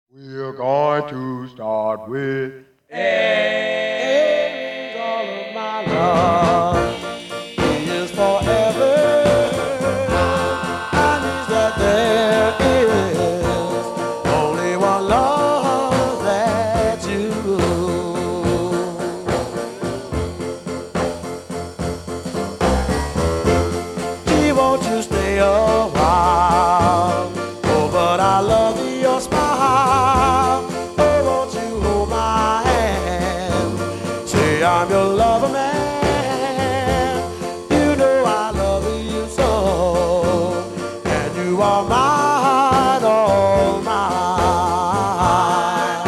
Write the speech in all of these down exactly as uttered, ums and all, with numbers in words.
We're going to start with Ends all of my love. He is forever. And is that there is only one love that you. Gee, won't you stay a while? Oh, but I love your smile. Oh, won't you hold my hand? Say I'm your lover man. You know I love you so, and you are mine, all mine.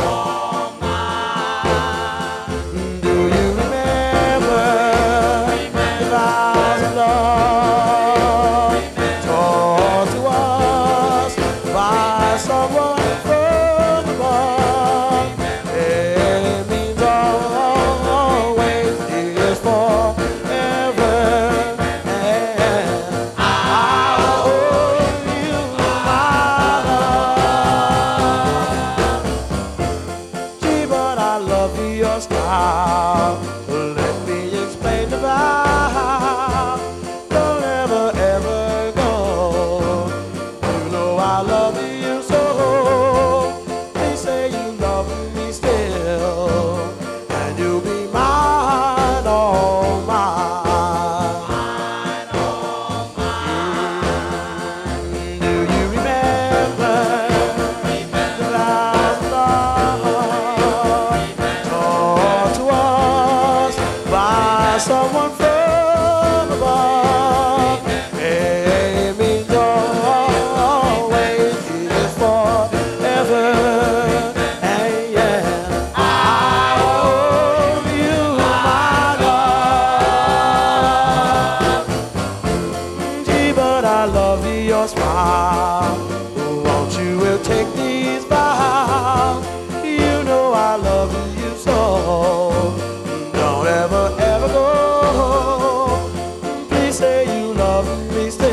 Do you remember the vows of love taught to us by someone from above? It means always, it is forever, and I owe you my love. Gee, but I love your style. Let me explain the vow. Don't ever, ever go. You know I love you so. Please say you love me still, and you'll be mine, all mine. Mm, Do you remember the vows of love taught to us by someone from above? It means always, it is forever, and yeah, I owe you my love. Gee, but I love your smile. Won't you will take these vows? You know I love you so. Don't ever, ever go. Please say you love me still.